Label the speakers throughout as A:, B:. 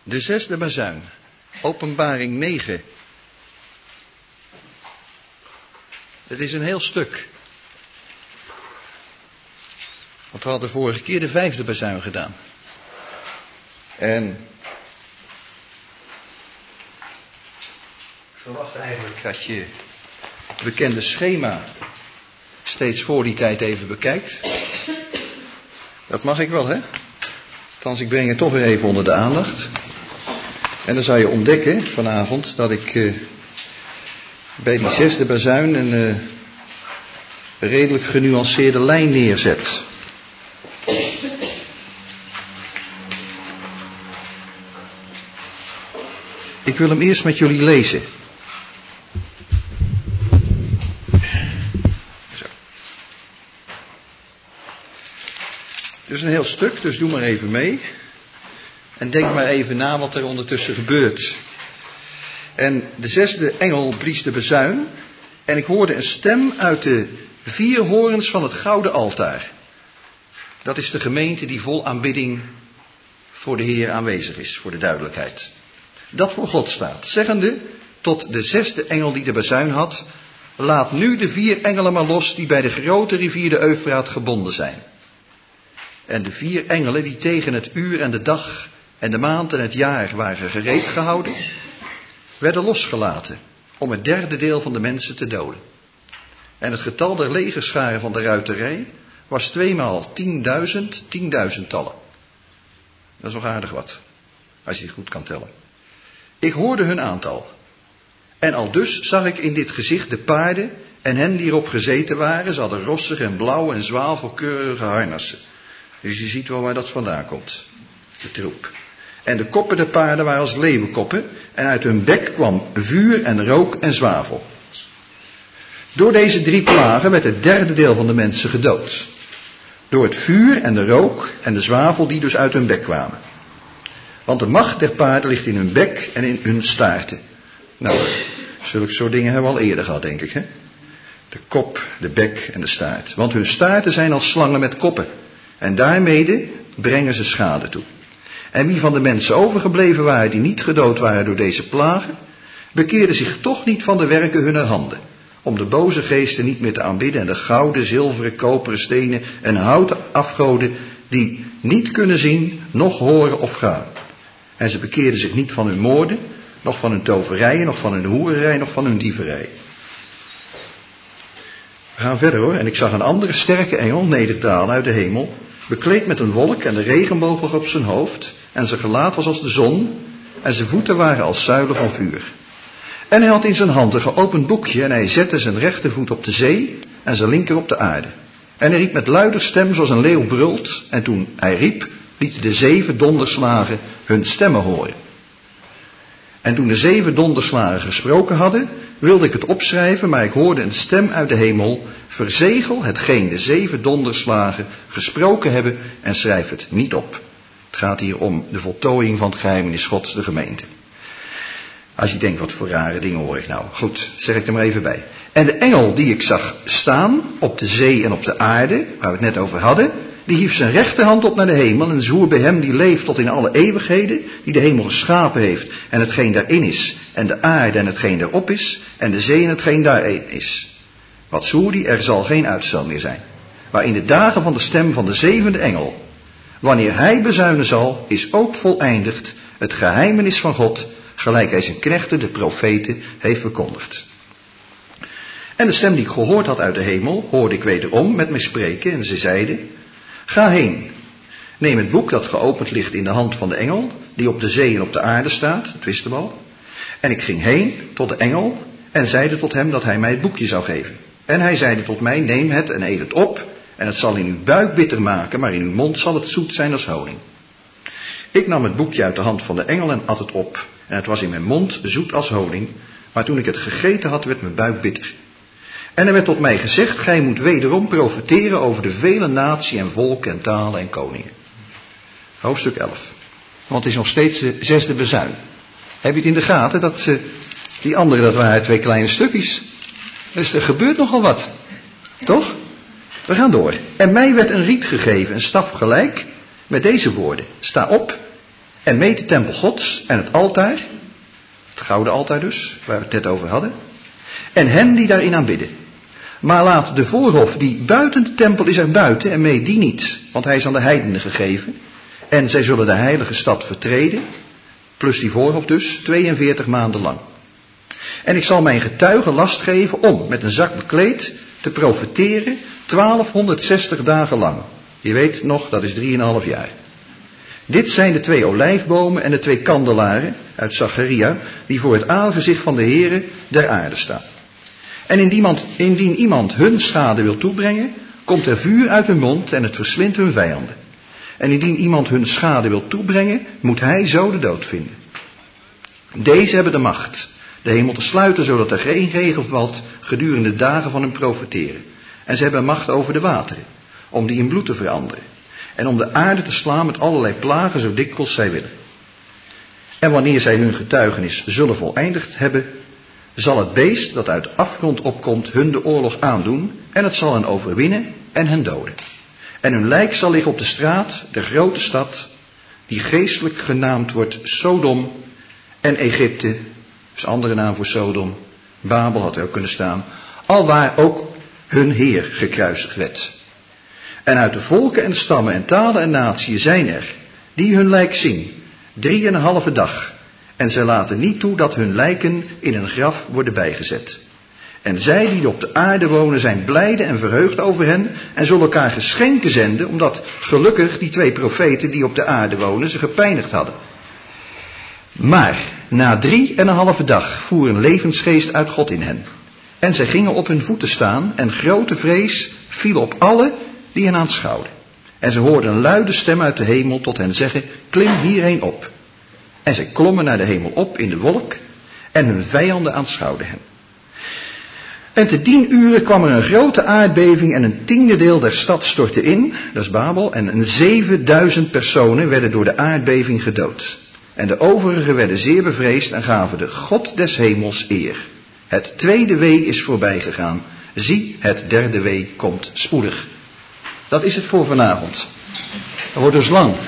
A: De zesde bazuin, Openbaring 9. Het is een heel stuk. Want we hadden vorige keer de vijfde bazuin gedaan. En ik verwacht eigenlijk dat je het bekende schema steeds voor die tijd even bekijkt. Dat mag ik wel, hè? Althans, ik breng het toch weer even onder de aandacht. En dan zou je ontdekken vanavond dat ik bij die zesde bazuin een redelijk genuanceerde lijn neerzet. Ik wil hem eerst met jullie lezen. Zo. Het is een heel stuk, dus doe maar even mee. En denk maar even na wat er ondertussen gebeurt. En de zesde engel blies de bazuin. En ik hoorde een stem uit de 4 horens van het gouden altaar. Dat is de gemeente die vol aanbidding voor de Heer aanwezig is, voor de duidelijkheid. Dat voor God staat, zeggende tot de zesde engel die de bazuin had: laat nu de 4 engelen maar los die bij de grote rivier de Eufraat gebonden zijn. En de 4 engelen die tegen het uur en de dag en de maand en het jaar waren gereed gehouden, werden losgelaten om het 1/3 deel van de mensen te doden. En het getal der legerscharen van de ruiterij was 2 maal 10.000, 10.000-tallen. Dat is nog aardig wat, als je het goed kan tellen. Ik hoorde hun aantal. En aldus zag ik in dit gezicht de paarden en hen die erop gezeten waren. Ze hadden rossig en blauw en zwavelkeurige harnassen. Dus je ziet wel waar dat vandaan komt, de troep. En de koppen der paarden waren als leeuwenkoppen. En uit hun bek kwam vuur en rook en zwavel. Door deze 3 plagen werd het 1/3 deel van de mensen gedood. Door het vuur en de rook en de zwavel die dus uit hun bek kwamen. Want de macht der paarden ligt in hun bek en in hun staarten. Nou, zulke soort dingen hebben we al eerder gehad, denk ik, hè? De kop, de bek en de staart. Want hun staarten zijn als slangen met koppen. En daarmede brengen ze schade toe. En wie van de mensen overgebleven waren die niet gedood waren door deze plagen, bekeerden zich toch niet van de werken hunner handen, om de boze geesten niet meer te aanbidden en de gouden, zilveren, koperen, stenen en houten afgoden die niet kunnen zien, noch horen of gaan. En ze bekeerden zich niet van hun moorden, noch van hun toverijen, noch van hun hoererij, noch van hun dieverij. We gaan verder hoor. En ik zag een andere sterke engel nederdalen uit de hemel, bekleed met een wolk en de regenboog lag op zijn hoofd, en zijn gelaat was als de zon, en zijn voeten waren als zuilen van vuur. En hij had in zijn hand een geopend boekje, en hij zette zijn rechtervoet op de zee, en zijn linker op de aarde. En hij riep met luider stem zoals een leeuw brult, en toen hij riep, lieten de 7 donderslagen hun stemmen horen. En toen de 7 donderslagen gesproken hadden, wilde ik het opschrijven, maar ik hoorde een stem uit de hemel: verzegel hetgeen de 7 donderslagen gesproken hebben en schrijf het niet op. Het gaat hier om de voltooiing van het geheimenis Gods, de gemeente. Als je denkt, wat voor rare dingen hoor ik nou. Goed, zeg ik er maar even bij. En de engel die ik zag staan op de zee en op de aarde, waar we het net over hadden, die hief zijn rechterhand op naar de hemel en zwoer bij hem die leeft tot in alle eeuwigheden, die de hemel geschapen heeft en hetgeen daarin is, en de aarde en hetgeen daarop is, en de zee en hetgeen daarin is. Wat zwoer die? Er zal geen uitstel meer zijn. Maar in de dagen van de stem van de 7e engel, wanneer hij bezuinen zal, is ook voleindigd het geheimenis van God, gelijk hij zijn knechten, de profeten, heeft verkondigd. En de stem die ik gehoord had uit de hemel, hoorde ik wederom met mij spreken, en ze zeiden: ga heen, neem het boek dat geopend ligt in de hand van de engel, die op de zee en op de aarde staat, dat wisten we al. En ik ging heen tot de engel en zeide tot hem dat hij mij het boekje zou geven. En hij zeide tot mij: neem het en eet het op, en het zal in uw buik bitter maken, maar in uw mond zal het zoet zijn als honing. Ik nam het boekje uit de hand van de engel en at het op, en het was in mijn mond zoet als honing, maar toen ik het gegeten had, werd mijn buik bitter. En er werd tot mij gezegd: gij moet wederom profeteren over de vele naties en volken en talen en koningen. Hoofdstuk 11. Want het is nog steeds de 6e bazuin. Heb je het in de gaten dat die andere, dat waren 2 kleine stukjes. Dus er gebeurt nogal wat. Toch? We gaan door. En mij werd een riet gegeven, een staf gelijk, met deze woorden: sta op en meet de tempel Gods en het altaar, het gouden altaar dus, waar we het net over hadden, en hen die daarin aanbidden. Maar laat de voorhof die buiten de tempel is erbuiten en meet die niet, want hij is aan de heidenen gegeven. En zij zullen de heilige stad vertreden, plus die voorhof dus, 42 maanden lang. En ik zal mijn getuigen last geven om met een zak bekleed te profeteren 1260 dagen lang. Je weet nog, dat is 3,5 jaar. Dit zijn de 2 olijfbomen en de 2 kandelaren uit Zacharia, die voor het aangezicht van de Heere der aarde staan. En indien iemand hun schade wil toebrengen, komt er vuur uit hun mond en het verslindt hun vijanden. En indien iemand hun schade wil toebrengen, moet hij zo de dood vinden. Deze hebben de macht de hemel te sluiten, zodat er geen regen valt gedurende de dagen van hun profeteren. En ze hebben macht over de wateren, om die in bloed te veranderen. En om de aarde te slaan met allerlei plagen, zo dikwijls zij willen. En wanneer zij hun getuigenis zullen voleindigd hebben, zal het beest dat uit de afgrond opkomt hun de oorlog aandoen, en het zal hen overwinnen en hen doden. En hun lijk zal liggen op de straat der grote stad, die geestelijk genaamd wordt Sodom en Egypte, is een andere naam voor Sodom, Babel had er ook kunnen staan, alwaar ook hun Heer gekruisigd werd. En uit de volken en stammen en talen en naties zijn er, die hun lijk zien, 3,5 dag. En zij laten niet toe dat hun lijken in een graf worden bijgezet. En zij die op de aarde wonen zijn blijde en verheugd over hen en zullen elkaar geschenken zenden, omdat gelukkig die 2 profeten die op de aarde wonen ze gepijnigd hadden. Maar na 3,5 dag voer een levensgeest uit God in hen. En zij gingen op hun voeten staan en grote vrees viel op alle die hen aanschouwden. En ze hoorden een luide stem uit de hemel tot hen zeggen, klim hierheen op. En zij klommen naar de hemel op in de wolk en hun vijanden aanschouwden hen. En te 10 uren kwam er een grote aardbeving en een 10e deel der stad stortte in, dat is Babel, en 7000 personen werden door de aardbeving gedood. En de overigen werden zeer bevreesd en gaven de God des hemels eer. Het 2e wee is voorbij gegaan. Zie, het 3e wee komt spoedig. Dat is het voor vanavond. Dat wordt dus lang.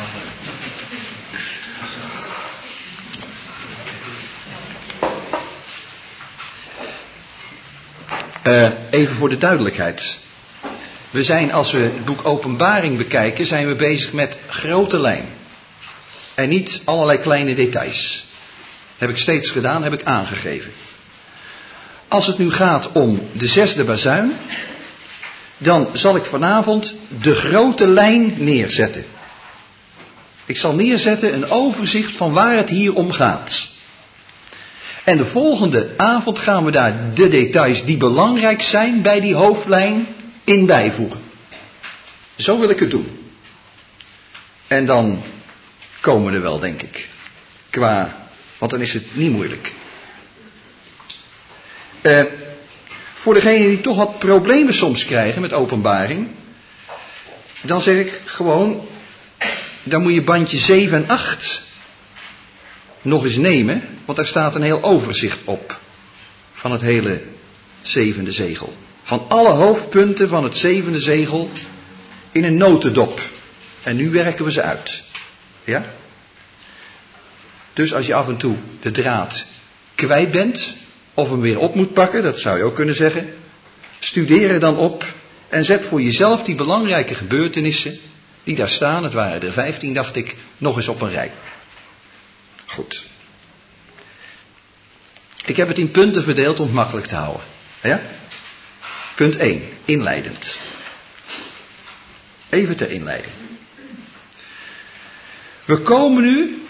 A: Even voor de duidelijkheid. We zijn, als we het boek Openbaring bekijken, zijn we bezig met grote lijn. En niet allerlei kleine details. Heb ik steeds gedaan, heb ik aangegeven. Als het nu gaat om de 6e bazuin, dan zal ik vanavond de grote lijn neerzetten. Ik zal neerzetten een overzicht van waar het hier om gaat. En de volgende avond gaan we daar de details die belangrijk zijn bij die hoofdlijn in bijvoegen. Zo wil ik het doen. En dan komen we er wel, denk ik. Want dan is het niet moeilijk. Voor degenen die toch wat problemen soms krijgen met openbaring, dan zeg ik gewoon, dan moet je bandje 7 en 8 nog eens nemen, want daar staat een heel overzicht op van het hele 7e zegel. Van alle hoofdpunten van het 7e zegel in een notendop. En nu werken we ze uit. Ja? Dus als je af en toe de draad kwijt bent, of hem weer op moet pakken, dat zou je ook kunnen zeggen, studeer er dan op en zet voor jezelf die belangrijke gebeurtenissen die daar staan, het waren er 15 dacht ik, nog eens op een rij. Goed. Ik heb het in punten verdeeld om het makkelijk te houden. Ja? Punt 1, inleidend. Even ter inleiding. We komen nu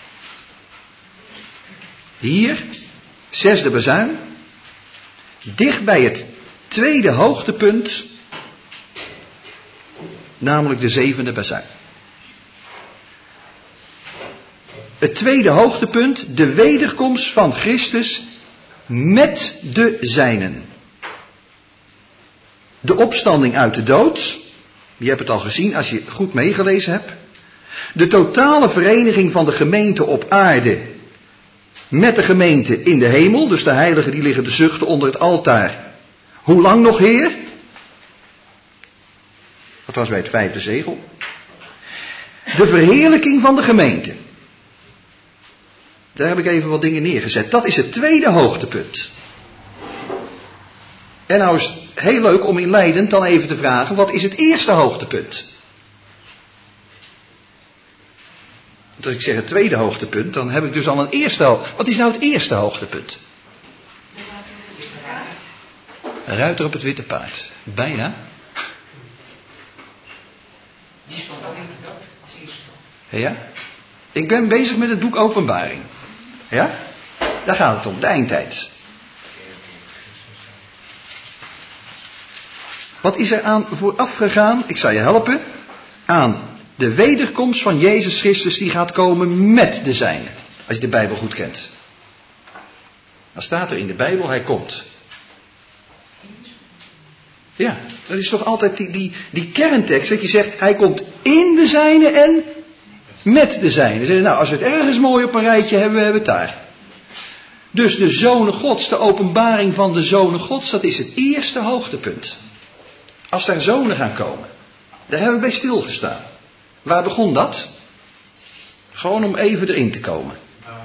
A: hier, 6e bazuin, dicht bij het tweede hoogtepunt, namelijk de 7e bazuin. Het tweede hoogtepunt, de wederkomst van Christus met de zijnen. De opstanding uit de dood, je hebt het al gezien als je goed meegelezen hebt. De totale vereniging van de gemeente op aarde met de gemeente in de hemel, dus de heiligen die liggen te zuchten onder het altaar. Hoe lang nog, Heer? Dat was bij het 5e zegel. De verheerlijking van de gemeente. Daar heb ik even wat dingen neergezet. Dat is het tweede hoogtepunt. En nou is het heel leuk om inleidend dan even te vragen, wat is het eerste hoogtepunt? Want als ik zeg het tweede hoogtepunt, dan heb ik dus al een eerste hoogtepunt. Wat is nou het eerste hoogtepunt? Een ruiter op het witte paard. Bijna.
B: Die stond ook in de dood als eerste.
A: Ja? Ik ben bezig met het boek Openbaring. Ja? Daar gaat het om, de eindtijd. Wat is er aan vooraf gegaan? Ik zal je helpen. Aan de wederkomst van Jezus Christus die gaat komen met de zijnen. Als je de Bijbel goed kent. Dan staat er in de Bijbel, hij komt. Ja, dat is toch altijd die kerntekst dat je zegt, hij komt in de zijnen en met de zijnen. Zeg je, nou, als we het ergens mooi op een rijtje hebben, we hebben het daar. Dus de zonen Gods, de openbaring van de zonen Gods, dat is het eerste hoogtepunt. Als daar zonen gaan komen. Daar hebben we bij stilgestaan. Waar begon dat? Gewoon om even erin te komen.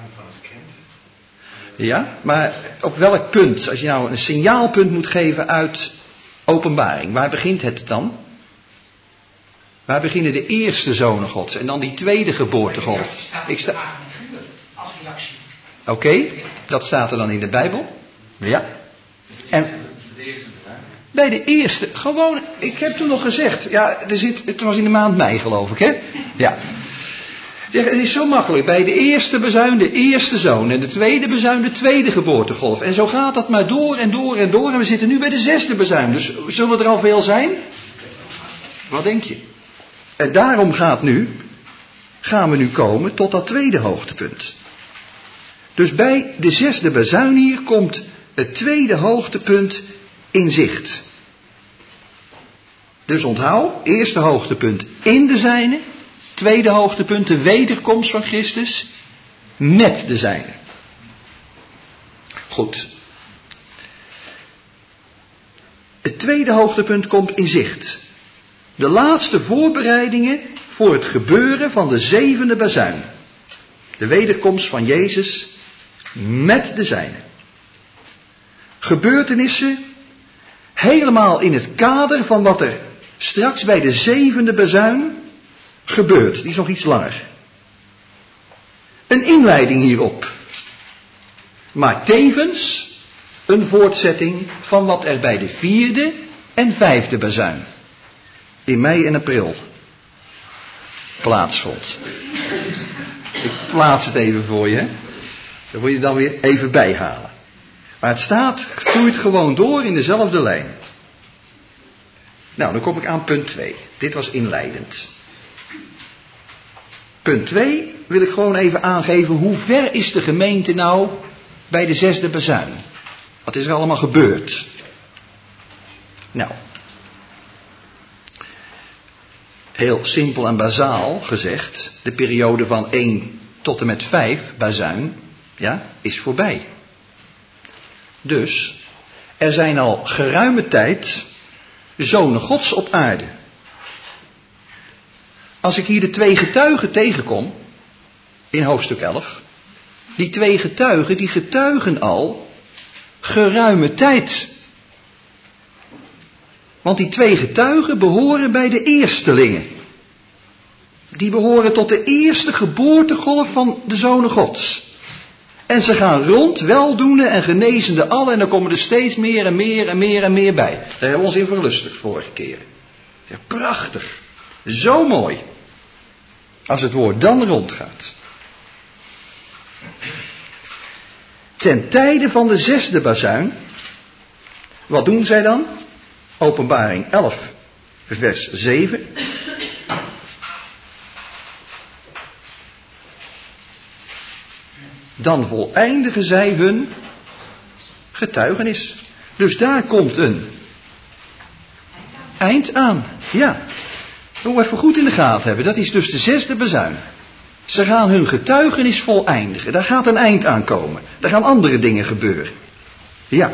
A: Ja, maar op welk punt? Als je nou een signaalpunt moet geven uit openbaring. Waar begint het dan? Waar beginnen de eerste zonen Gods? En dan die tweede geboortegolf.
B: Als reactie.
A: Oké, dat staat er dan in de Bijbel. Ja. En bij de eerste, gewoon, ik heb toen nog gezegd, ja, het was in de maand mei geloof ik, hè? Ja. Het is zo makkelijk, bij de eerste bezuin de eerste zoon en de tweede bezuin de tweede geboortegolf. En zo gaat dat maar door en door en door en we zitten nu bij de zesde bezuin. Dus zullen er al veel zijn? Wat denk je? En daarom gaan we nu komen tot dat tweede hoogtepunt. Dus bij de zesde bezuin hier komt het tweede hoogtepunt in zicht. Dus onthoud, eerste hoogtepunt in de zijne, tweede hoogtepunt de wederkomst van Christus met de zijne. Goed. Het tweede hoogtepunt komt in zicht. De laatste voorbereidingen voor het gebeuren van de zevende bazuin. De wederkomst van Jezus met de zijne. Gebeurtenissen helemaal in het kader van wat er straks bij de zevende bazuin gebeurt. Die is nog iets langer. Een inleiding hierop. Maar tevens een voortzetting van wat er bij de vierde en vijfde bazuin in mei en april plaatsvond. Ik plaats het even voor je. Dat moet je dan weer even bijhalen. Maar het groeit gewoon door in dezelfde lijn. Nou, dan kom ik aan punt 2. Dit was inleidend. Punt 2 wil ik gewoon even aangeven, hoe ver is de gemeente nou bij de zesde bazuin? Wat is er allemaal gebeurd? Nou, heel simpel en bazaal gezegd, de periode van 1 tot en met 5 bazuin, ja, is voorbij. Dus, er zijn al geruime tijd zonen Gods op aarde. Als ik hier de 2 getuigen tegenkom, in hoofdstuk 11, die 2 getuigen, die getuigen al geruime tijd. Want die 2 getuigen behoren bij de eerstelingen. Die behoren tot de eerste geboortegolf van de zonen Gods. En ze gaan rond, weldoende en genezende allen. En dan komen er steeds meer en meer en meer en meer bij. Daar hebben we ons in verlustigd vorige keer. Ja, prachtig. Zo mooi. Als het woord dan rondgaat. Ten tijde van de zesde bazuin. Wat doen zij dan? Openbaring 11, vers 7. Dan voleindigen zij hun getuigenis. Dus daar komt een eind aan. Ja, dat moet even goed in de gaten hebben. Dat is dus de zesde bazuin. Ze gaan hun getuigenis voleindigen. Daar gaat een eind aan komen. Daar gaan andere dingen gebeuren. Ja.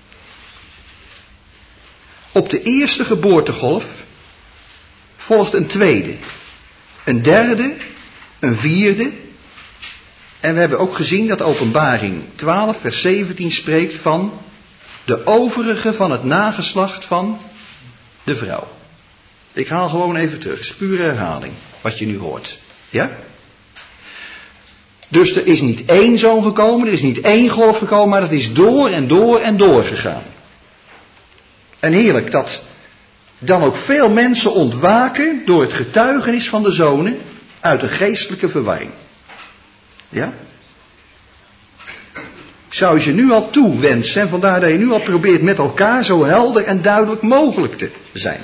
A: Op de eerste geboortegolf volgt een tweede, een derde, een vierde En we hebben ook gezien dat Openbaring 12 vers 17 spreekt van de overige van het nageslacht van de vrouw. Ik haal gewoon even terug. Het is pure herhaling wat je nu hoort. Ja? Dus er is niet één zoon gekomen, er is niet één golf gekomen, maar dat is door en door en door gegaan. En heerlijk dat dan ook veel mensen ontwaken door het getuigenis van de zonen uit een geestelijke verwarring. Ja? Ik zou je nu al toewensen en vandaar dat je nu al probeert met elkaar zo helder en duidelijk mogelijk te zijn.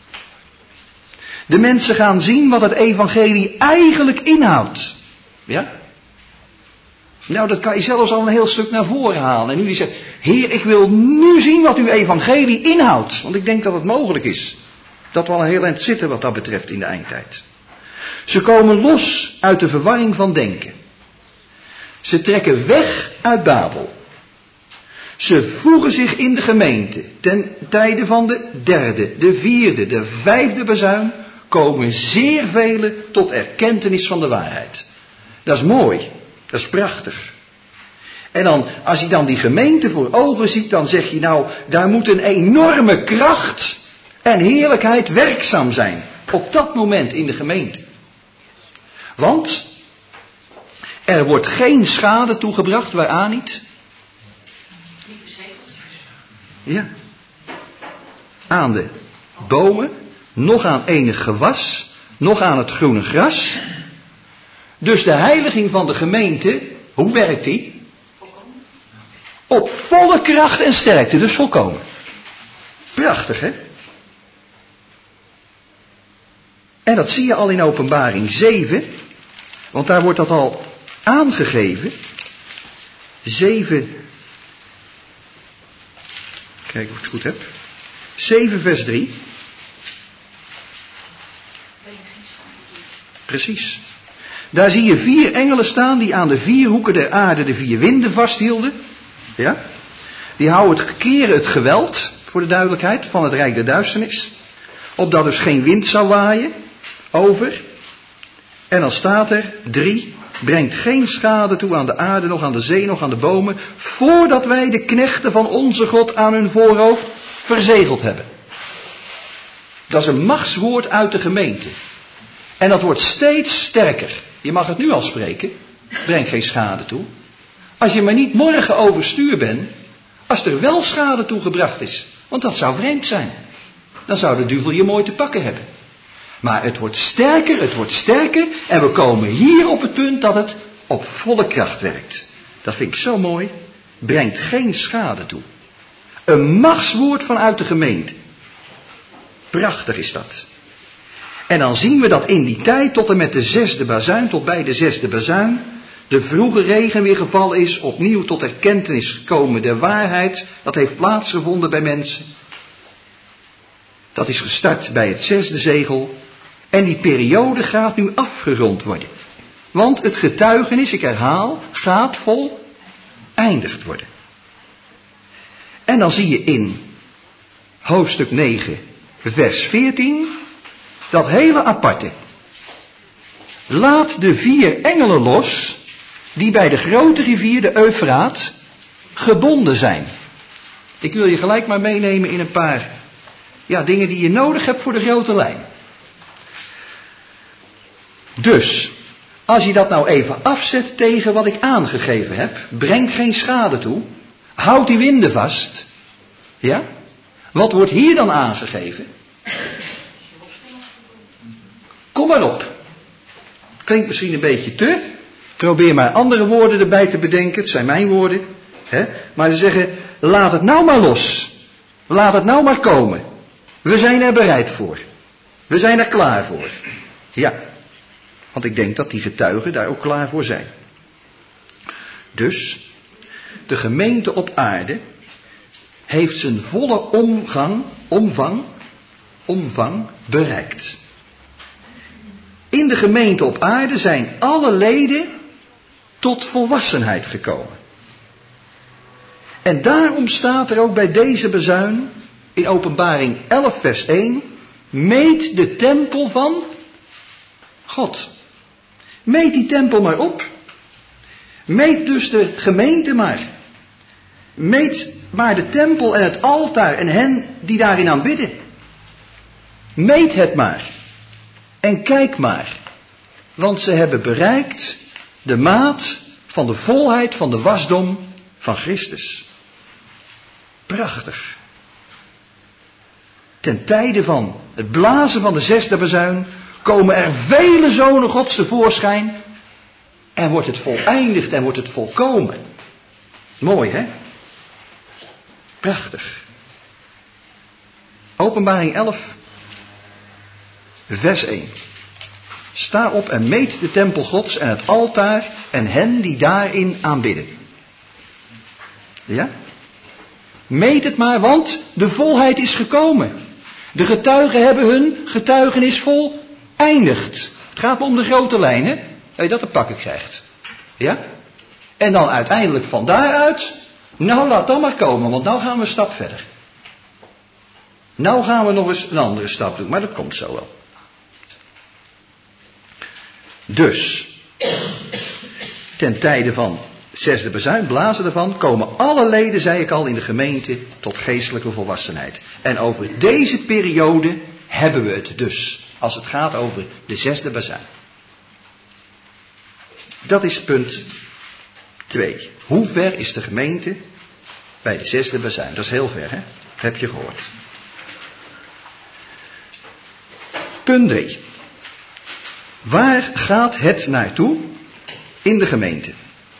A: De mensen gaan zien wat het evangelie eigenlijk inhoudt. Ja? Nou, dat kan je zelfs al een heel stuk naar voren halen. En nu die zegt, Heer, ik wil nu zien wat uw evangelie inhoudt. Want ik denk dat het mogelijk is. Dat we al een heel eind zitten wat dat betreft in de eindtijd. Ze komen los uit de verwarring van denken. Ze trekken weg uit Babel. Ze voegen zich in de gemeente. Ten tijde van de derde, de vierde, de vijfde bazuin komen zeer velen tot erkentenis van de waarheid. Dat is mooi. Dat is prachtig. En dan, als je dan die gemeente voor ogen ziet, dan zeg je nou, daar moet een enorme kracht en heerlijkheid werkzaam zijn. Op dat moment in de gemeente. Want er wordt geen schade toegebracht, waaraan niet? Ja. Aan de bomen, nog aan enig gewas, nog aan het groene gras. Dus de heiliging van de gemeente, hoe werkt die? Op volle kracht en sterkte, dus volkomen. Prachtig, hè? En dat zie je al in Openbaring 7, want daar wordt dat al aangegeven. 7, kijk of ik het goed heb. 7 vers 3. Precies. Daar zie je 4 engelen staan die aan de 4 hoeken der aarde de 4 winden vasthielden. Ja? Die houden het geweld, voor de duidelijkheid, van het rijk der duisternis. Opdat dus geen wind zou waaien over. En dan staat er 3, brengt geen schade toe aan de aarde, nog aan de zee, nog aan de bomen, voordat wij de knechten van onze God aan hun voorhoofd verzegeld hebben. Dat is een machtswoord uit de gemeente. En dat wordt steeds sterker. Je mag het nu al spreken. Breng geen schade toe. Als je maar niet morgen overstuur bent. Als er wel schade toegebracht is. Want dat zou vreemd zijn. Dan zou de duivel je mooi te pakken hebben. Maar het wordt sterker. En we komen hier op het punt dat het op volle kracht werkt. Dat vind ik zo mooi. Brengt geen schade toe. Een machtswoord vanuit de gemeente. Prachtig is dat. En dan zien we dat in die tijd tot en met de 6e bazuin, tot bij de 6e bazuin, de vroege regen weer gevallen is, opnieuw tot erkentenis komen der waarheid. Dat heeft plaatsgevonden bij mensen. Dat is gestart bij het 6e zegel. En die periode gaat nu afgerond worden. Want het getuigenis, ik herhaal, gaat voleindigd worden. En dan zie je in hoofdstuk 9, vers 14... dat hele aparte. Laat de 4 engelen los, die bij de grote rivier, de Eufraat, gebonden zijn. Ik wil je gelijk maar meenemen in een paar dingen die je nodig hebt voor de grote lijn. Dus, als je dat nou even afzet tegen wat ik aangegeven heb, breng geen schade toe, houd die winden vast. Ja? Wat wordt hier dan aangegeven? Kom maar op. Klinkt misschien een beetje te. Probeer maar andere woorden erbij te bedenken. Het zijn mijn woorden. Hè? Maar ze zeggen, laat het nou maar los. Laat het nou maar komen. We zijn er bereid voor. We zijn er klaar voor. Ja. Want ik denk dat die getuigen daar ook klaar voor zijn. Dus, de gemeente op aarde heeft zijn volle omvang bereikt. In de gemeente op aarde zijn alle leden tot volwassenheid gekomen. En daarom staat er ook bij deze bezuin in Openbaring 11 vers 1, meet de tempel van God. Meet die tempel maar op. Meet dus de gemeente maar. Meet maar de tempel en het altaar en hen die daarin aanbidden. Meet het maar. En kijk maar. Want ze hebben bereikt de maat van de volheid van de wasdom van Christus. Prachtig. Ten tijde van het blazen van de zesde bazuin komen er vele zonen Gods tevoorschijn en wordt het voleindigd en wordt het volkomen. Mooi, hè? Prachtig. Openbaring 11, vers 1. Sta op en meet de tempel Gods en het altaar en hen die daarin aanbidden. Ja? Meet het maar, want de volheid is gekomen. De getuigen hebben hun getuigenis voleindigd. Het gaat om de grote lijnen, dat je dat te pakken krijgt. Ja? En dan uiteindelijk van daaruit, nou laat dan maar komen, want nou gaan we een stap verder. Nou gaan we nog eens een andere stap doen, maar dat komt zo wel. Dus, ten tijde van zesde bazuin, blazen ervan, komen alle leden, zei ik al, in de gemeente tot geestelijke volwassenheid. En over deze periode hebben we het dus, als het gaat over de zesde bazuin. Dat is punt 2. Hoe ver is de gemeente bij de zesde bazuin? Dat is heel ver, hè? Heb je gehoord. Punt 3. Waar gaat het naartoe in de gemeente?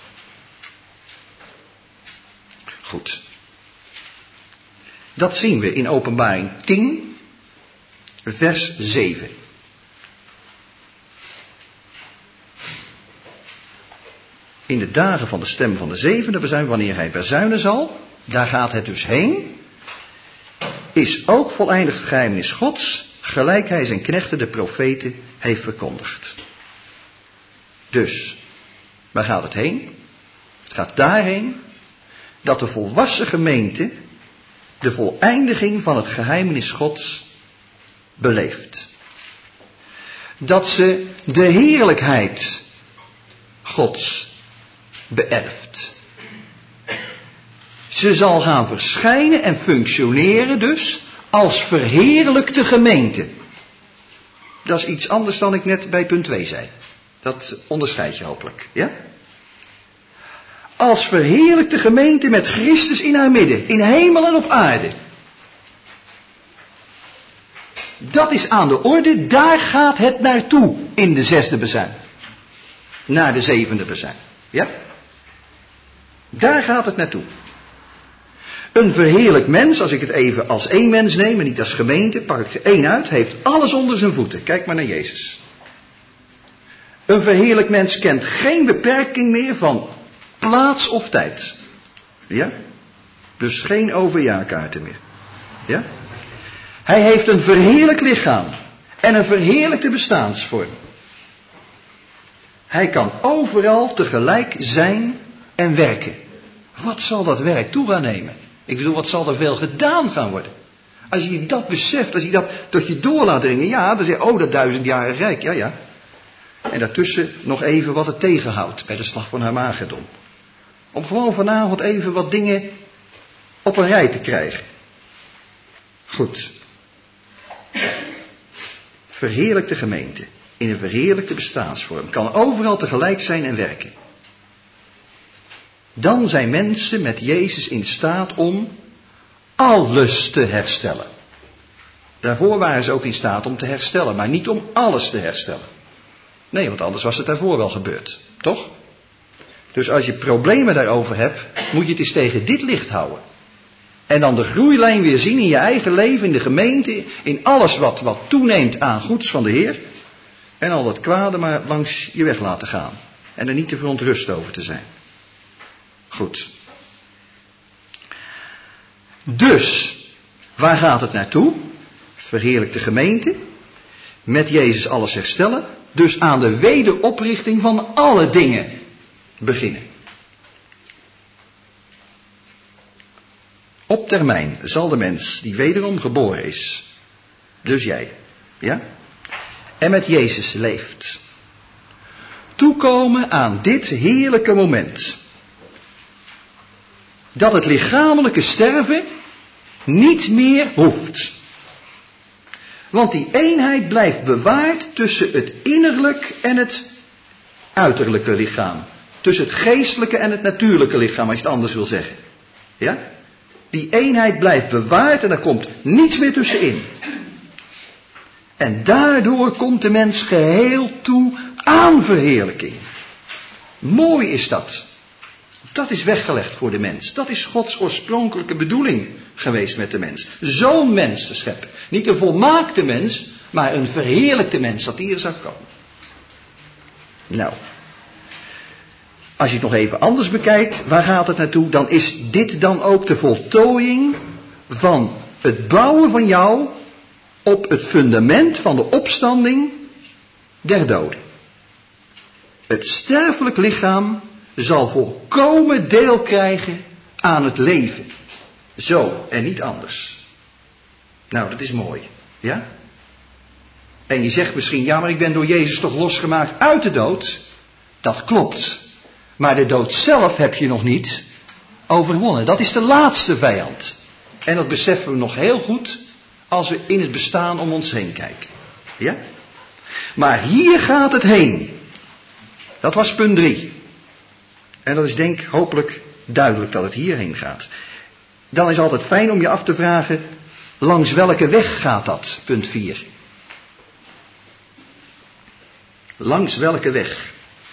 A: Goed. Dat zien we in Openbaring 10, vers 7. In de dagen van de stem van de zevende bazuin, wanneer hij bazuinen zal, daar gaat het dus heen, is ook voleindigd het geheimnis Gods, gelijk hij zijn knechten de profeten heeft verkondigd. Dus, waar gaat het heen? Het gaat daarheen dat de volwassen gemeente de voleindiging van het geheimnis Gods beleeft. Dat ze de heerlijkheid Gods beërft. Ze zal gaan verschijnen en functioneren dus als verheerlijkte gemeente. Dat is iets anders dan ik net bij punt 2 zei. Dat onderscheid je hopelijk, ja? Als verheerlijkte gemeente met Christus in haar midden, in hemel en op aarde. Dat is aan de orde, daar gaat het naartoe in de zesde bazuin. Naar de zevende bazuin, ja? Daar gaat het naartoe. Een verheerlijk mens, als ik het even als één mens neem en niet als gemeente, pak ik er één uit, heeft alles onder zijn voeten. Kijk maar naar Jezus. Een verheerlijk mens kent geen beperking meer van plaats of tijd. Ja? Dus geen overjaarkaarten meer. Ja? Hij heeft een verheerlijk lichaam en een verheerlijkte bestaansvorm. Hij kan overal tegelijk zijn en werken. Wat zal dat werk toe gaan nemen? Ik bedoel, wat zal er veel gedaan gaan worden? Als je dat beseft, als je dat tot je door laat dringen, ja, dan zeg je, oh, dat 1000-jarig rijk, ja. En daartussen nog even wat het tegenhoudt bij de slag van Harmagedon. Om gewoon vanavond even wat dingen op een rij te krijgen. Goed. Verheerlijkte gemeente, in een verheerlijkte bestaansvorm, kan overal tegelijk zijn en werken. Dan zijn mensen met Jezus in staat om alles te herstellen. Daarvoor waren ze ook in staat om te herstellen, maar niet om alles te herstellen. Nee, want anders was het daarvoor wel gebeurd, toch? Dus als je problemen daarover hebt, moet je het eens tegen dit licht houden. En dan de groeilijn weer zien in je eigen leven, in de gemeente, in alles wat toeneemt aan goeds van de Heer. En al dat kwade maar langs je weg laten gaan. En er niet te verontrust over te zijn. Goed. Dus, waar gaat het naartoe? Verheerlijk de gemeente. Met Jezus alles herstellen. Dus aan de wederoprichting van alle dingen beginnen. Op termijn zal de mens die wederom geboren is, dus jij, ja, en met Jezus leeft, toekomen aan dit heerlijke moment. Dat het lichamelijke sterven niet meer hoeft. Want die eenheid blijft bewaard tussen het innerlijk en het uiterlijke lichaam. Tussen het geestelijke en het natuurlijke lichaam, als je het anders wil zeggen. Ja? Die eenheid blijft bewaard en er komt niets meer tussenin. En daardoor komt de mens geheel toe aan verheerlijking. Mooi is dat. Dat is weggelegd voor de mens. Dat is Gods oorspronkelijke bedoeling geweest met de mens. Zo'n mens te scheppen. Niet een volmaakte mens, maar een verheerlijkte mens dat hier zou komen. Nou, als je het nog even anders bekijkt, waar gaat het naartoe? Dan is dit dan ook de voltooiing van het bouwen van jou op het fundament van de opstanding der doden. Het sterfelijk lichaam zal volkomen deel krijgen aan het leven. Zo en niet anders. Nou, dat is mooi. Ja? En je zegt misschien, ja, maar ik ben door Jezus toch losgemaakt uit de dood. Dat klopt. Maar de dood zelf heb je nog niet overwonnen. Dat is de laatste vijand. En dat beseffen we nog heel goed als we in het bestaan om ons heen kijken. Ja? Maar hier gaat het heen. Dat was punt 3. En dat is denk ik hopelijk duidelijk dat het hierheen gaat. Dan is het altijd fijn om je af te vragen, langs welke weg gaat dat? Punt 4. Langs welke weg?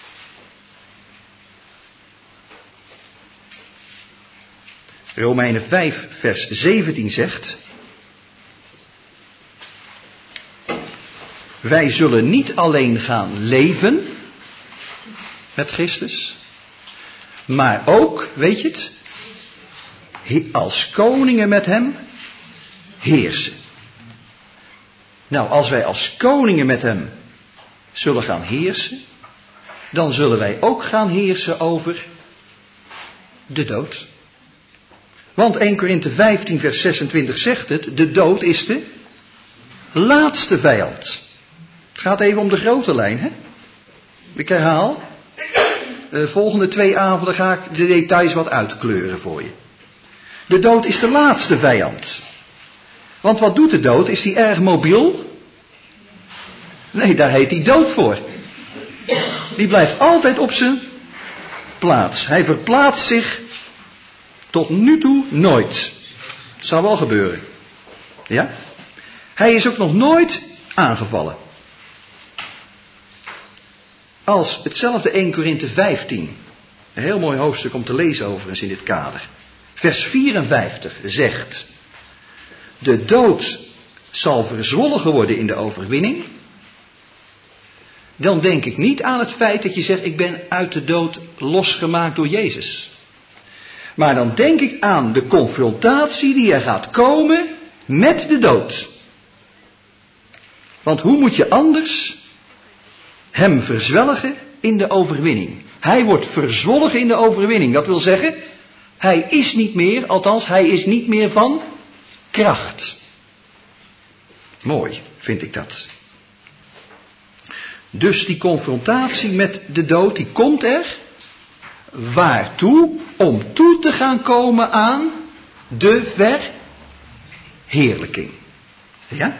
A: Romeinen 5 vers 17 zegt: wij zullen niet alleen gaan leven met Christus, maar ook, weet je het, als koningen met hem heersen. Nou, als wij als koningen met hem zullen gaan heersen, dan zullen wij ook gaan heersen over de dood. Want 1 Korinthe 15 vers 26 zegt het, de dood is de laatste vijand. Het gaat even om de grote lijn, hè? Ik herhaal, de volgende 2 avonden ga ik de details wat uitkleuren voor je. De dood is de laatste vijand. Want wat doet de dood? Is die erg mobiel? Nee, daar heet hij dood voor. Die blijft altijd op zijn plaats. Hij verplaatst zich tot nu toe nooit. Het zal wel gebeuren. Ja? Hij is ook nog nooit aangevallen. Als hetzelfde 1 Korinthe 15, een heel mooi hoofdstuk om te lezen overigens in dit kader. Vers 54 zegt: de dood zal verzwolgen worden in de overwinning. Dan denk ik niet aan het feit dat je zegt, ik ben uit de dood losgemaakt door Jezus. Maar dan denk ik aan de confrontatie die er gaat komen met de dood. Want hoe moet je anders hem verzwelgen in de overwinning? Hij wordt verzwolgen in de overwinning. Dat wil zeggen, hij is niet meer, althans hij is niet meer van kracht. Mooi, vind ik dat. Dus die confrontatie met de dood, die komt er. Waartoe? Om toe te gaan komen aan de verheerlijking. Ja?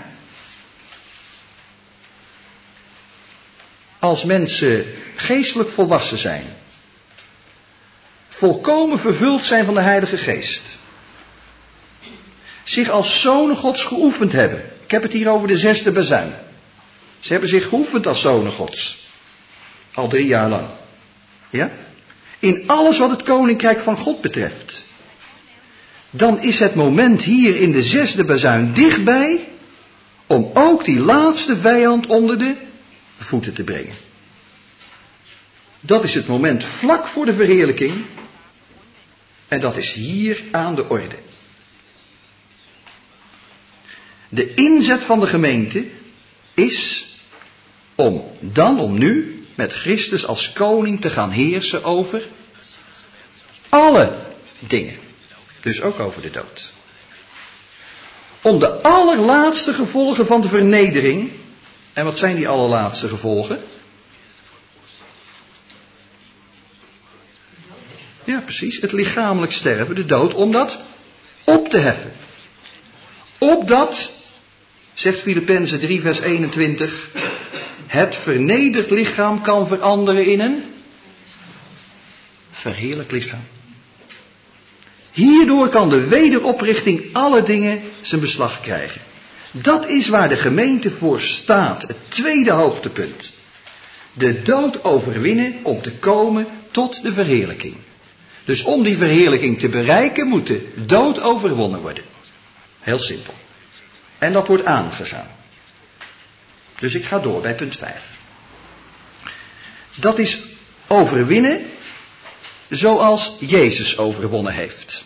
A: Als mensen geestelijk volwassen zijn, volkomen vervuld zijn van de Heilige Geest, zich als zonen Gods geoefend hebben. Ik heb het hier over de 6e bazuin. Ze hebben zich geoefend als zonen Gods. Al 3 jaar lang. Ja? In alles wat het koninkrijk van God betreft. Dan is het moment hier in de 6e bazuin dichtbij om ook die laatste vijand onder de voeten te brengen. Dat is het moment vlak voor de verheerlijking. En dat is hier aan de orde. De inzet van de gemeente is om nu met Christus als koning te gaan heersen over alle dingen. Dus ook over de dood. Om de allerlaatste gevolgen van de vernedering. En wat zijn die allerlaatste gevolgen? precies, het lichamelijk sterven, de dood, om dat op te heffen. Opdat, zegt Filippenzen 3 vers 21, het vernederd lichaam kan veranderen in een verheerlijk lichaam. Hierdoor kan de wederoprichting alle dingen zijn beslag krijgen. Dat is waar de gemeente voor staat, het tweede hoogtepunt. De dood overwinnen om te komen tot de verheerlijking. Dus om die verheerlijking te bereiken moet de dood overwonnen worden. Heel simpel. En dat wordt aangegaan. Dus ik ga door bij punt 5. Dat is overwinnen zoals Jezus overwonnen heeft.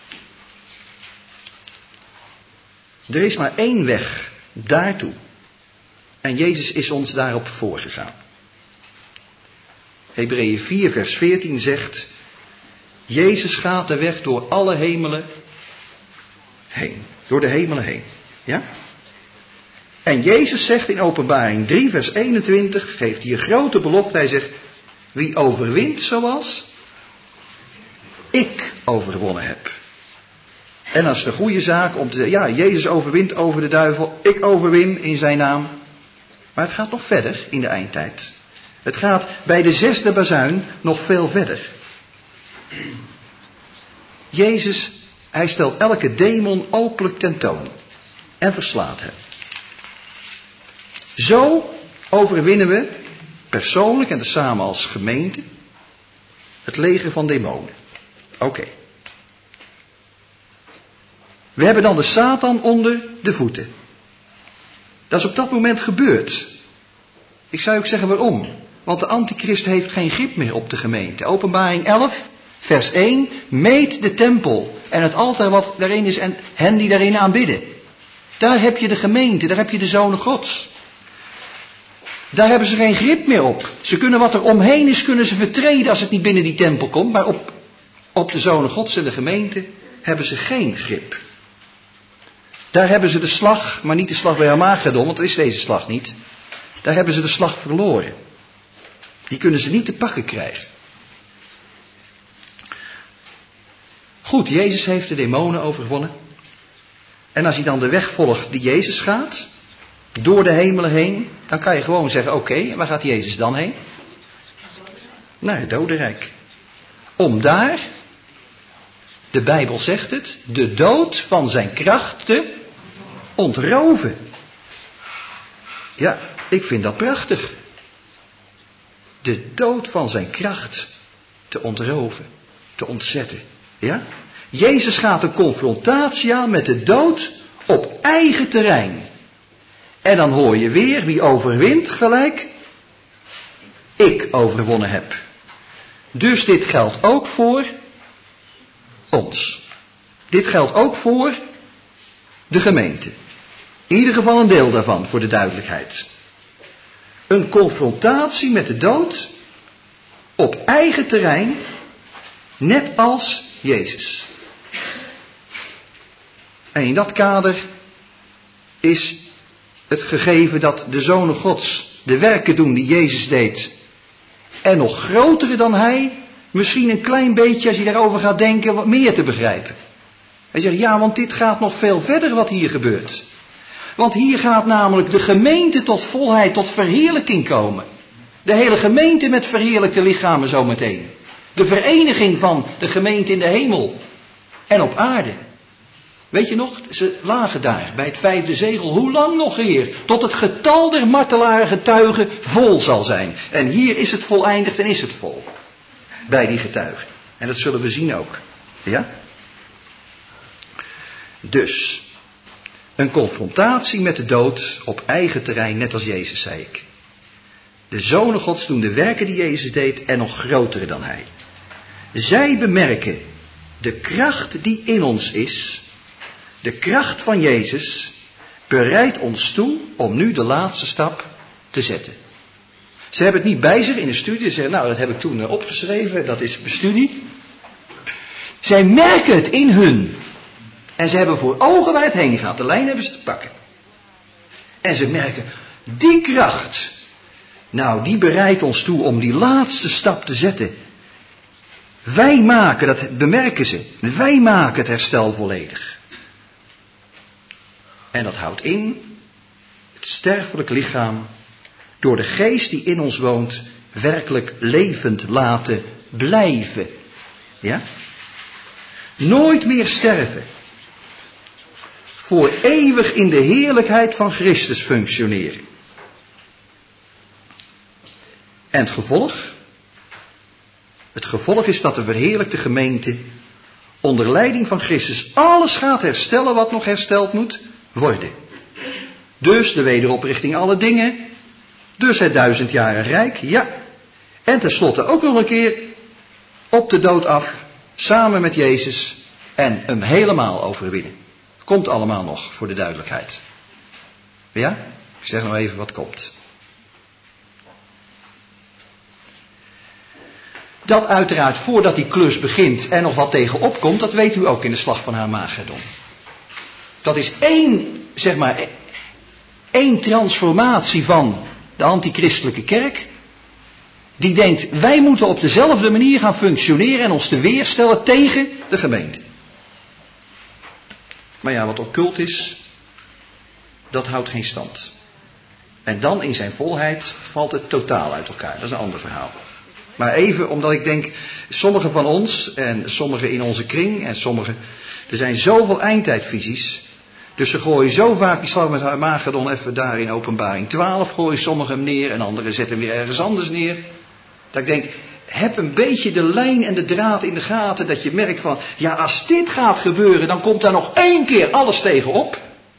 A: Er is maar één weg daartoe. En Jezus is ons daarop voorgegaan. Hebreeën 4 vers 14 zegt, Jezus gaat de weg door alle hemelen heen. Door de hemelen heen. Ja? En Jezus zegt in Openbaring 3 vers 21, geeft hij een grote belofte. Hij zegt, wie overwint zoals ik overwonnen heb. En dat is de goede zaak om te zeggen, ja, Jezus overwint over de duivel, ik overwin in zijn naam. Maar het gaat nog verder in de eindtijd. Het gaat bij de 6e bazuin nog veel verder. Jezus, hij stelt elke demon openlijk tentoon en verslaat hem. Zo overwinnen we persoonlijk en samen als gemeente het leger van demonen. Oké. We hebben dan de Satan onder de voeten. Dat is op dat moment gebeurd. Ik zou ook zeggen waarom. Want de antichrist heeft geen grip meer op de gemeente. Openbaring 11, vers 1. Meet de tempel en het altaar wat daarin is en hen die daarin aanbidden. Daar heb je de gemeente, daar heb je de zonen Gods. Daar hebben ze geen grip meer op. Ze kunnen wat er omheen is, kunnen ze vertreden als het niet binnen die tempel komt. Maar op de zonen Gods en de gemeente hebben ze geen grip. Daar hebben ze de slag, maar niet de slag bij Armageddon, want er is deze slag niet. Daar hebben ze de slag verloren. Die kunnen ze niet te pakken krijgen. Goed, Jezus heeft de demonen overwonnen. En als hij dan de weg volgt die Jezus gaat, door de hemelen heen, dan kan je gewoon zeggen, oké, waar gaat Jezus dan heen? Naar het dodenrijk. Om daar, de Bijbel zegt het, de dood van zijn kracht te ontroven. Ja, ik vind dat prachtig. De dood van zijn kracht te ontroven, te ontzetten. Ja? Jezus gaat een confrontatie aan met de dood op eigen terrein. En dan hoor je weer wie overwint gelijk ik overwonnen heb. Dus dit geldt ook voor ons. Dit geldt ook voor de gemeente. In ieder geval een deel daarvan, voor de duidelijkheid. Een confrontatie met de dood op eigen terrein, net als Jezus. En in dat kader is het gegeven dat de zonen Gods de werken doen die Jezus deed. En nog grotere dan hij, misschien een klein beetje als je daarover gaat denken, wat meer te begrijpen. Hij zegt, ja, want dit gaat nog veel verder wat hier gebeurt. Want hier gaat namelijk de gemeente tot volheid, tot verheerlijking komen. De hele gemeente met verheerlijkte lichamen zometeen. De vereniging van de gemeente in de hemel en op aarde. Weet je nog, ze lagen daar bij het 5e zegel. Hoe lang nog, Heer? Tot het getal der martelaren getuigen vol zal zijn. En hier is het voleindigd en is het vol. Bij die getuigen. En dat zullen we zien ook. Ja? Dus, een confrontatie met de dood op eigen terrein, net als Jezus, zei ik. De zonen Gods doen de werken die Jezus deed en nog grotere dan hij. Zij bemerken de kracht die in ons is. De kracht van Jezus bereidt ons toe om nu de laatste stap te zetten. Ze hebben het niet bij zich in de studie. Ze zeggen, nou, dat heb ik toen opgeschreven. Dat is bestudie. Zij merken het in hun. En ze hebben voor ogen waar het heen gaat. De lijn hebben ze te pakken. En ze merken, die kracht, nou, die bereidt ons toe om die laatste stap te zetten. Wij maken, dat bemerken ze, wij maken het herstel volledig. En dat houdt in het sterfelijk lichaam door de geest die in ons woont werkelijk levend laten blijven. Ja? Nooit meer sterven. Voor eeuwig in de heerlijkheid van Christus functioneren. En het gevolg? Het gevolg is dat de verheerlijkte gemeente onder leiding van Christus alles gaat herstellen wat nog hersteld moet worden. Dus de wederoprichting alle dingen. Dus het 1000-jarig rijk, ja. En tenslotte ook nog een keer op de dood af, samen met Jezus en hem helemaal overwinnen. Komt allemaal nog, voor de duidelijkheid. Ja? Ik zeg nog even wat komt. Dat uiteraard voordat die klus begint en nog wat tegenop komt, dat weet u ook in de slag van Armageddon. Dat is één transformatie van de antichristelijke kerk. Die denkt, wij moeten op dezelfde manier gaan functioneren en ons te weerstellen tegen de gemeente. Maar ja, wat occult is, dat houdt geen stand. En dan in zijn volheid valt het totaal uit elkaar. Dat is een ander verhaal. Maar even, omdat ik denk, sommigen van ons en sommigen in onze kring en sommigen, er zijn zoveel eindtijdvisies. Dus ze gooien zo vaak die slag met Armageddon even daar in Openbaring 12, gooien sommigen hem neer en anderen zetten hem weer ergens anders neer. Dat ik denk, heb een beetje de lijn en de draad in de gaten, dat je merkt van, ja, als dit gaat gebeuren, dan komt daar nog 1 keer alles tegenop.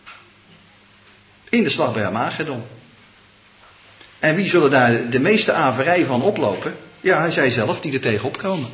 A: In de slag bij Armageddon. En wie zullen daar de meeste averij van oplopen? Ja, hij zei zelf, die er tegenop komen.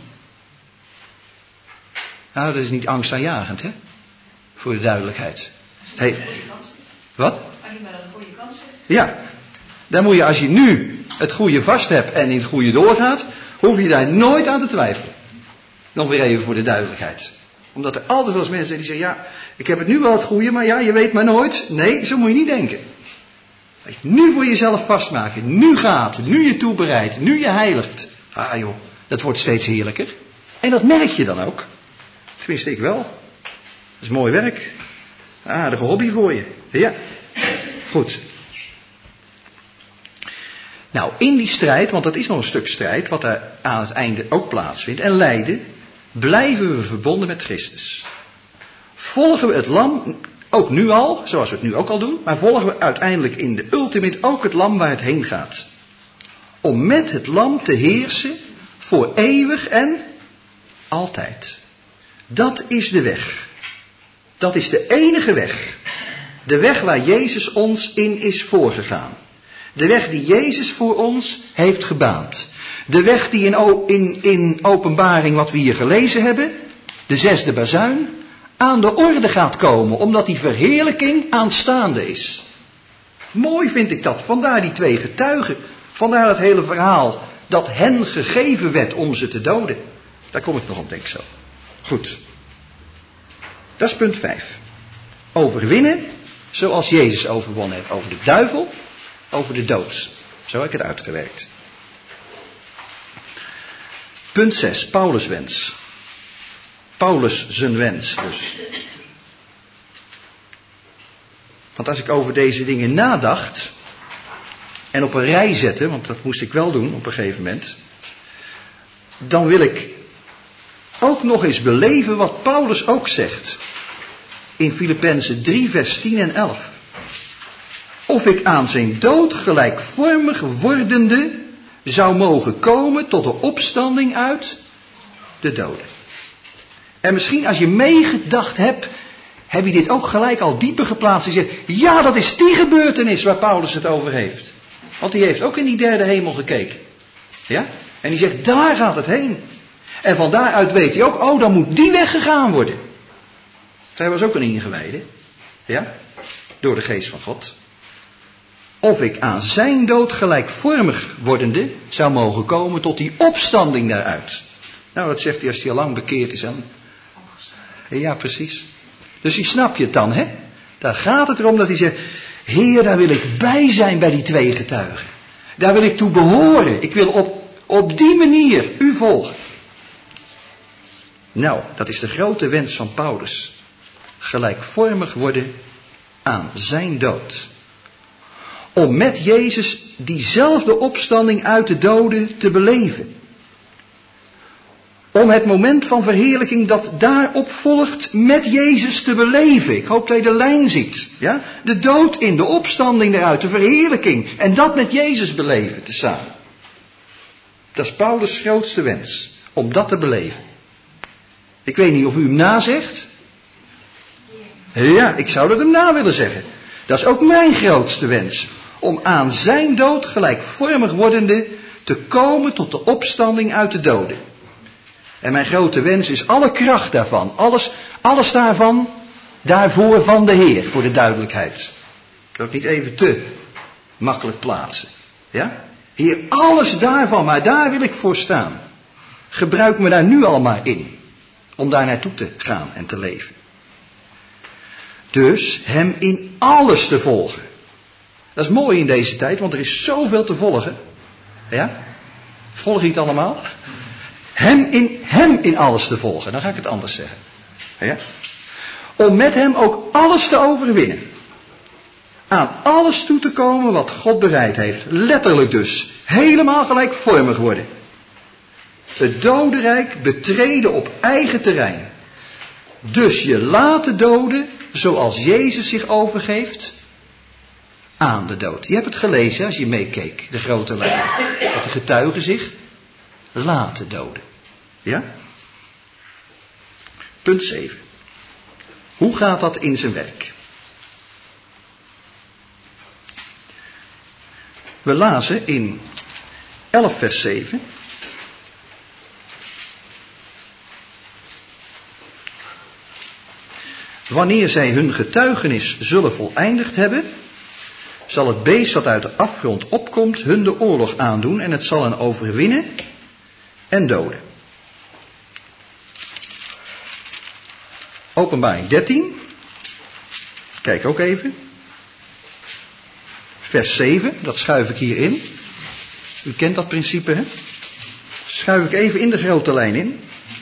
A: Nou, dat is niet angstaanjagend, hè? Voor de duidelijkheid. Hey, wat? Ja, dan moet je, als je nu het goede vast hebt en in het goede doorgaat, hoef je daar nooit aan te twijfelen. Nog weer even voor de duidelijkheid. Omdat er altijd wel eens mensen zijn die zeggen, ja, ik heb het nu wel het goede, maar ja, je weet maar nooit. Nee, zo moet je niet denken. Nu voor jezelf vastmaken, nu gaat, nu je toebereidt, nu je heiligt. Ah joh, dat wordt steeds heerlijker. En dat merk je dan ook. Tenminste, ik wel. Dat is mooi werk. Aardige hobby voor je. Ja, goed. Nou, in die strijd, want dat is nog een stuk strijd, wat er aan het einde ook plaatsvindt, en lijden, blijven we verbonden met Christus. Volgen we het lam, ook nu al, zoals we het nu ook al doen, maar volgen we uiteindelijk in de ultimate ook het lam waar het heen gaat. Om met het lam te heersen voor eeuwig en altijd. Dat is de weg. Dat is de enige weg. De weg waar Jezus ons in is voorgegaan. De weg die Jezus voor ons heeft gebaand. De weg die in Openbaring, wat we hier gelezen hebben, de 6e bazuin, aan de orde gaat komen, omdat die verheerlijking aanstaande is. Mooi vind ik dat, vandaar die 2 getuigen, vandaar het hele verhaal, dat hen gegeven werd om ze te doden. Daar kom ik nog op, denk ik zo. Goed. Dat is punt 5. Overwinnen, zoals Jezus overwonnen heeft over de duivel, over de dood. Zo heb ik het uitgewerkt. Punt 6, Paulus' wens. Paulus zijn wens dus. Want als ik over deze dingen nadacht en op een rij zette, want dat moest ik wel doen op een gegeven moment, dan wil ik ook nog eens beleven wat Paulus ook zegt in Filippenzen 3 vers 10 en 11. Of ik aan zijn dood gelijkvormig wordende zou mogen komen tot de opstanding uit de doden. En misschien als je meegedacht hebt, heb je dit ook gelijk al dieper geplaatst. En zegt, ja, dat is die gebeurtenis waar Paulus het over heeft. Want die heeft ook in die 3e hemel gekeken. Ja? En die zegt, daar gaat het heen. En van daaruit weet hij ook, oh, dan moet die weg gegaan worden. Hij was ook een ingewijde. Ja? Door de geest van God. Of ik aan zijn dood gelijkvormig wordende zou mogen komen tot die opstanding daaruit. Nou, dat zegt hij als hij al lang bekeerd is. Ja, precies. Dus die snap je het dan, hè? Daar gaat het erom dat hij zegt, Heer, daar wil ik bij zijn bij die 2 getuigen. Daar wil ik toe behoren. Ik wil op die manier u volgen. Nou, dat is de grote wens van Paulus. Gelijkvormig worden aan zijn dood. Om met Jezus diezelfde opstanding uit de doden te beleven. Om het moment van verheerlijking dat daarop volgt met Jezus te beleven. Ik hoop dat je de lijn ziet. Ja? De dood in, de opstanding eruit, de verheerlijking. En dat met Jezus beleven tezamen. Dat is Paulus' grootste wens. Om dat te beleven. Ik weet niet of u hem nazegt. Ja, ik zou dat hem na willen zeggen. Dat is ook mijn grootste wens. Om aan zijn dood gelijkvormig wordende te komen tot de opstanding uit de doden. En mijn grote wens is alle kracht daarvan. Alles daarvan. Daarvoor van de Heer. Voor de duidelijkheid. Ik kan het niet even te makkelijk plaatsen. Ja? Heer, alles daarvan. Maar daar wil ik voor staan. Gebruik me daar nu al maar in. Om daar naartoe te gaan en te leven. Dus hem in alles te volgen. Dat is mooi in deze tijd, want er is zoveel te volgen. Ja? Volg je het allemaal? Hem in alles te volgen. Dan ga ik het anders zeggen. Ja? Om met hem ook alles te overwinnen. Aan alles toe te komen wat God bereid heeft. Letterlijk dus. Helemaal gelijkvormig worden. Het dodenrijk betreden op eigen terrein. Dus je laten doden zoals Jezus zich overgeeft aan de dood. Je hebt het gelezen als je meekeek, de grote lijn. Dat de getuigen zich laten doden. Ja? Punt 7. Hoe gaat dat in zijn werk? We lazen in 11 vers 7. Wanneer zij hun getuigenis zullen voleindigd hebben, zal het beest dat uit de afgrond opkomt hun de oorlog aandoen en het zal hen overwinnen en doden. Openbaring 13. Kijk ook even. Vers 7, dat schuif ik hier in. U kent dat principe, hè? Schuif ik even in de grote lijn in.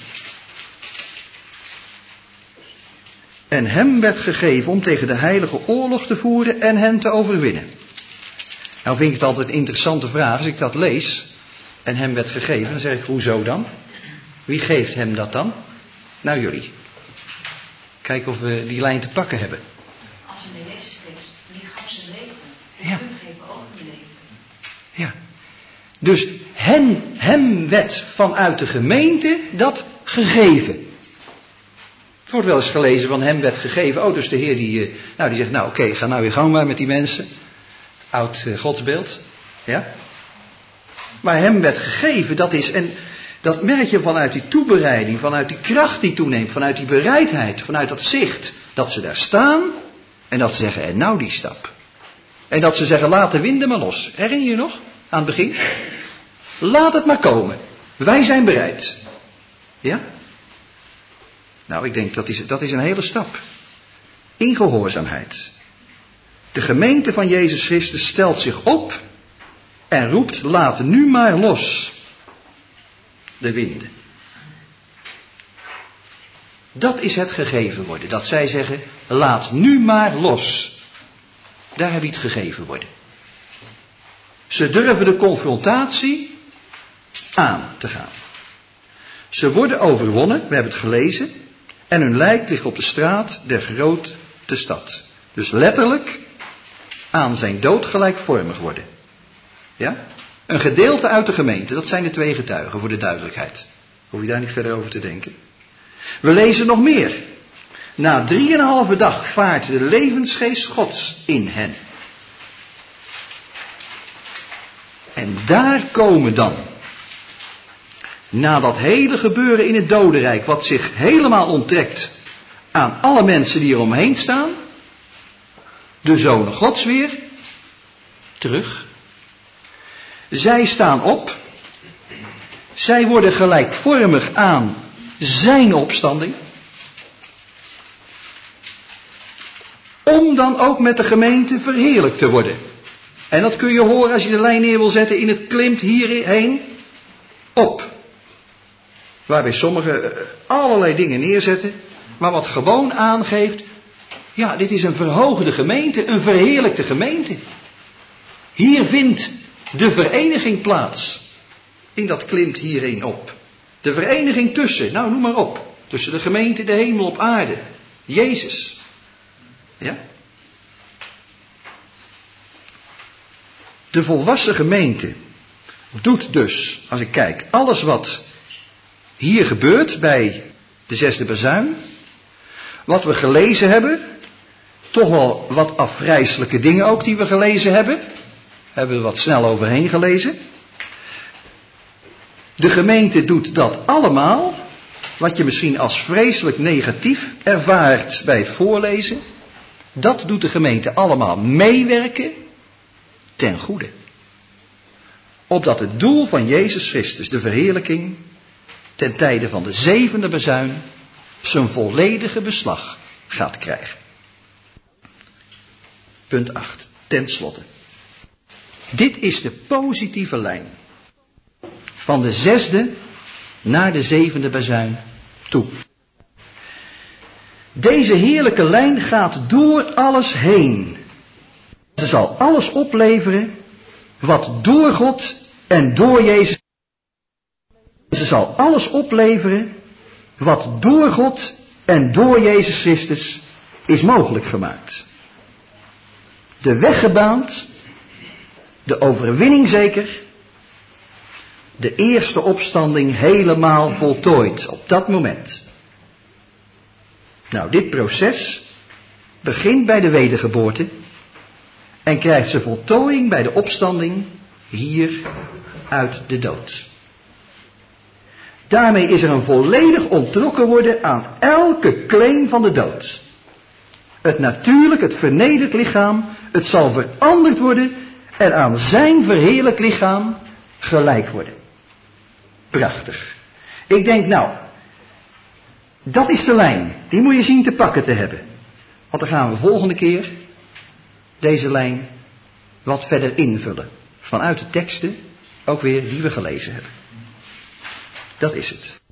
A: En hem werd gegeven om tegen de heilige oorlog te voeren en hen te overwinnen. Nou vind ik het altijd een interessante vraag. Als ik dat lees en hem werd gegeven, dan zeg ik, hoezo dan? Wie geeft hem dat dan? Nou, jullie. Kijken of we die lijn te pakken hebben.
B: Als hij met Jezus geeft, die gaf zijn leven. En
A: Ja.
B: hun geven ook hun leven.
A: Ja. Dus hem werd vanuit de gemeente dat gegeven. Er wordt wel eens gelezen van hem werd gegeven. Oh, dus de Heer die zegt, nou oké, ga nou weer gang maar met die mensen. Oud godsbeeld. Ja. Maar hem werd gegeven, dat is, en dat merk je vanuit die toebereiding, vanuit die kracht die toeneemt, vanuit die bereidheid, vanuit dat zicht. Dat ze daar staan en dat ze zeggen, en nou die stap. En dat ze zeggen, laat de winden maar los. Herinner je je nog, aan het begin? Laat het maar komen. Wij zijn bereid. Ja? Nou, ik denk dat is een hele stap. In gehoorzaamheid. De gemeente van Jezus Christus stelt zich op en roept, laat nu maar los de winden. Dat is het gegeven worden. Dat zij zeggen, laat nu maar los. Daar heb je het gegeven worden. Ze durven de confrontatie aan te gaan. Ze worden overwonnen, we hebben het gelezen, en hun lijk ligt op de straat der grote stad. Dus letterlijk aan zijn dood gelijkvormig worden. Ja? Een gedeelte uit de gemeente, dat zijn de 2 getuigen voor de duidelijkheid. Hoef je daar niet verder over te denken. We lezen nog meer. Na 3,5 dag vaart de levensgeest Gods in hen. En daar komen dan, na dat hele gebeuren in het dodenrijk, wat zich helemaal onttrekt aan alle mensen die er omheen staan, de zonen Gods weer terug. Zij staan op. Zij worden gelijkvormig aan zijn opstanding. Om dan ook met de gemeente verheerlijkt te worden. En dat kun je horen als je de lijn neer wil zetten in het klimt hierheen op. Waarbij sommigen allerlei dingen neerzetten, maar wat gewoon aangeeft, ja, dit is een verhoogde gemeente, een verheerlijkte gemeente. Hier vindt de vereniging plaats. En dat klimt hierin op. De vereniging tussen, nou noem maar op, tussen de gemeente, de hemel op aarde, Jezus. Ja? De volwassen gemeente doet dus, als ik kijk, alles wat hier gebeurt bij de zesde bazuin, wat we gelezen hebben, toch wel wat afgrijselijke dingen ook die we gelezen hebben, hebben we wat snel overheen gelezen. De gemeente doet dat allemaal, wat je misschien als vreselijk negatief ervaart bij het voorlezen, dat doet de gemeente allemaal meewerken ten goede. Opdat het doel van Jezus Christus, de verheerlijking, ten tijde van de zevende bazuin, zijn volledige beslag gaat krijgen. Punt 8. Ten slotte. Dit is de positieve lijn. Van de zesde naar de zevende bazuin toe. Deze heerlijke lijn gaat door alles heen. Ze zal alles opleveren wat door God en door Jezus. Ze zal alles opleveren wat door God en door Jezus Christus is mogelijk gemaakt. De weg gebaand, de overwinning zeker, de eerste opstanding helemaal voltooid op dat moment. Nou, dit proces begint bij de wedergeboorte en krijgt zijn voltooiing bij de opstanding hier uit de dood. Daarmee is er een volledig onttrokken worden aan elke claim van de dood. Het natuurlijk, het vernederd lichaam, het zal veranderd worden en aan zijn verheerlijk lichaam gelijk worden. Prachtig. Ik denk nou, dat is de lijn. Die moet je zien te pakken te hebben. Want dan gaan we volgende keer deze lijn wat verder invullen. Vanuit de teksten, ook weer die we gelezen hebben. Dat is het.